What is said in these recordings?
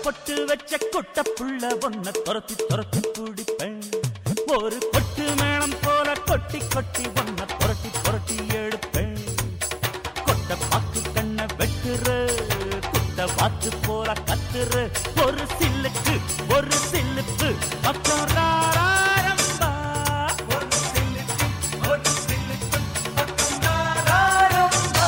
பொட்டு வச்ச குட்ட புள்ள ஒன்ன துரத்தி துரத்தி பிடிப்பேன். ஒரு கொட்டு மேளம் போல கொட்டி கொட்டி ஒன்ன புரட்டி புரட்டி எடுப்பேன். கொட்ட பாக்கு கண்ண வெட்டுற குட்ட வாத்து போல கத்துற ஒரு சில்லுக்கு ஒரு சில்லுக்கு பக்கம் ராரம்பா. ஒரு சில்லுக்கு ஒரு சில்லுக்கு பக்கம் ராரம்பா.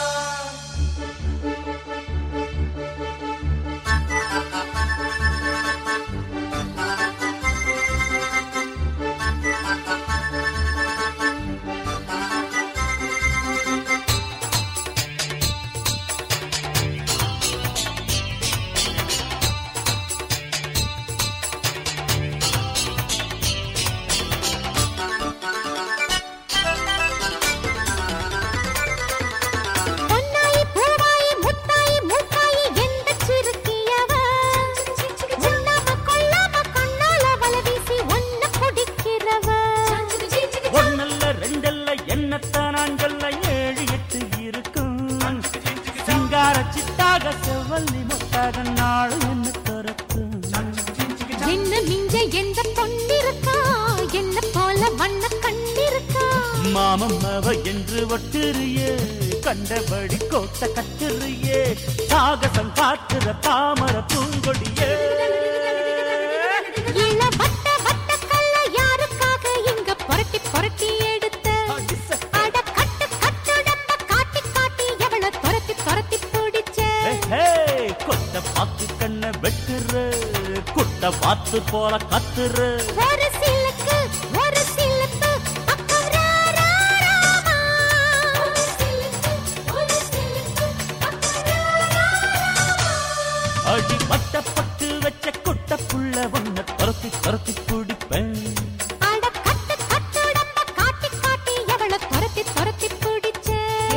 சிட்டாக செவ்வல்லி முட்டாக நாள் என்ன துறக்கும். என்ன மிஞ்ச எந்த பொன்னிருக்கா என்ன போல வண்ண கண்டிருக்கா. மாமம்மவ என்று ஒட்டுறியே கண்டபடி கோட்ட கட்டுறியே சாகசம் காட்டுற தாமர பூங்கொடியே. இள வட்ட வட்ட கல்ல யாருக்காக இங்க புரட்டி புரட்டி எடுத்த. அட கட்டு கட்டுடம்ப காட்டி காட்டி எவள துரத்தி துரத்தி கொட்ட பாத்து கண்ண வெட்டுற குட்ட வாத்து போல கத்துற ஒரு சிலுக்கு ஒரு சிலுக்கு பக்கம் ராராமா. ஒரு சிலுக்கு ஒரு சிலுக்கு பக்கம் ராராமா. அடி பட்ட பட்டு வச்ச குட்ட புள்ள ஒன்ன துரத்தி துரத்தி பிடிப்பேன். அட கட்டு கட்டுடம்ப காட்டி காட்டி எவள துரத்தி துரத்தி பிடிச்ச.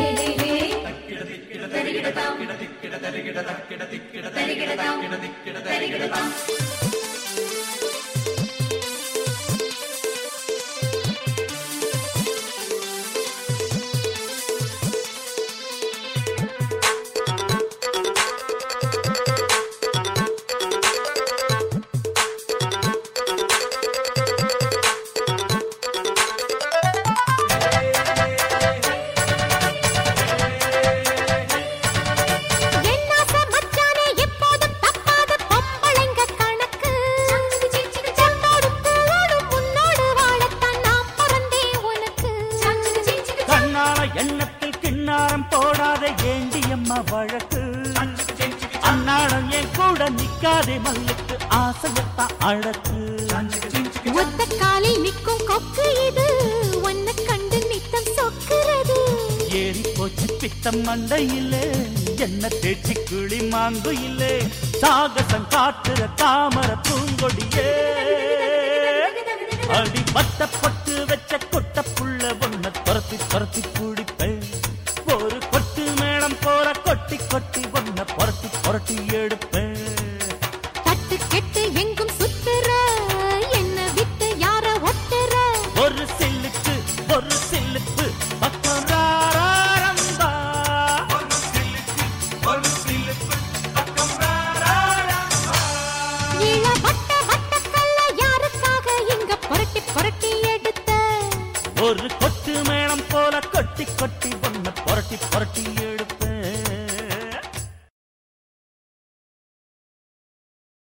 எண்ணத்தில் கிண்ணாரம் போடாத ஏண்டியம்மா வழக்கு. அன்னாடம் என் கூட நிக்காதே மல்லுக்கு ஆசையத்தான் அழகு. ஒத்த காலில் நிற்கும் கொக்கு இது ஒன்ன கண்டு நித்தம் சொக்குறது. ஏறி போச்சு பித்தம் மண்டையிலே என்ன தேய்ச்சி கிளி மாங்கு இல்லே சாகசம் காட்டுற தாமர பூங்கொடியே. அடி பட்ட பொட்டு வச்ச கொட்ட புள்ள ஒன்ன துரத்தி துரத்தி பிடிப்பேன். ஒரு கொட்டு மேளம் போல கொட்டி கொட்டி